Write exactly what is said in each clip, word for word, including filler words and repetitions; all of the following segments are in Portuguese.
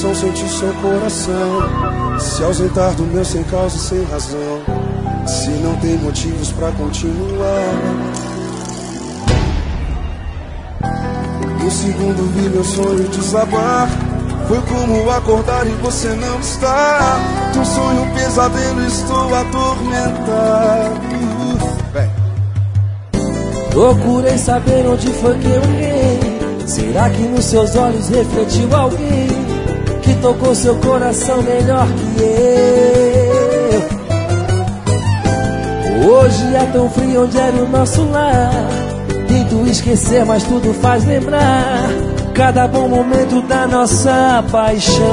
emoção, senti seu coração se ausentar do meu sem causa e sem razão. Se não tem motivos pra continuar. Um segundo vi meu sonho desabar. Foi como acordar e você não está. Um sonho, um pesadelo, estou atormentado. Vem. Procurei saber onde foi que eu errei. Será que nos seus olhos refletiu alguém que tocou seu coração melhor que eu? Hoje é tão frio onde era o nosso lar. Tento esquecer, mas tudo faz lembrar cada bom momento da nossa paixão.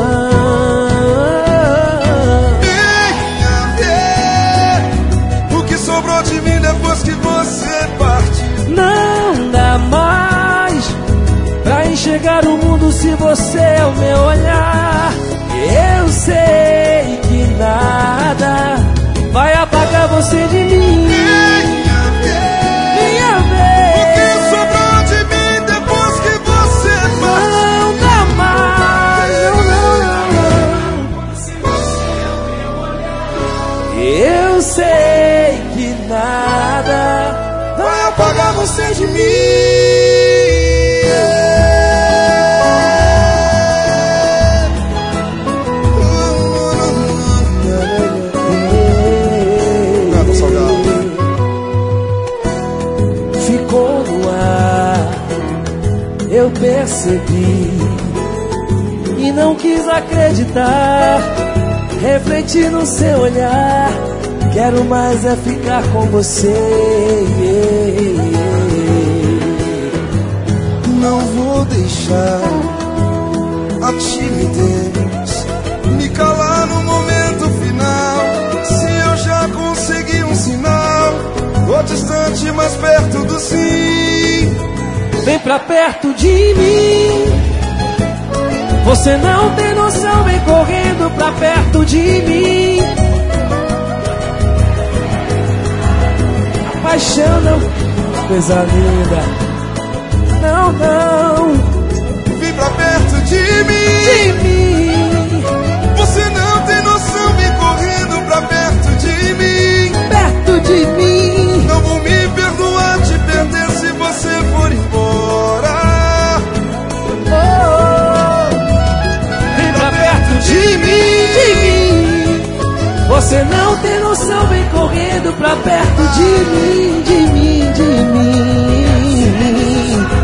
E o que sobrou de mim depois que você partiu? Não dá mais pra enxergar o mundo se você é o meu olhar. Eu sei que nada vai apagar você de mim. Minha vez. O que sobrou de mim depois que você partiu? Não dá mais, não, não, não. Eu sei que nada vai apagar você de mim. Nada salgado. Ficou no ar, eu percebi e não quis acreditar. Refleti no seu olhar, quero mais é ficar com você. Não vou deixar a timidez me calar no momento final. Se eu já consegui um sinal, tô distante, mas perto do sim. Vem pra perto de mim. Você não tem noção, vem correndo pra perto de mim. A paixão não, coisa linda. Não, não. Vem pra perto de mim. De mim. Você não tem noção, vem correndo pra perto de mim. Perto de mim. Não vou me perdoar, te perder se você for embora. Oh, vem pra perto de mim, de mim. Você não tem noção, vem correndo pra perto de mim, de mim, de mim.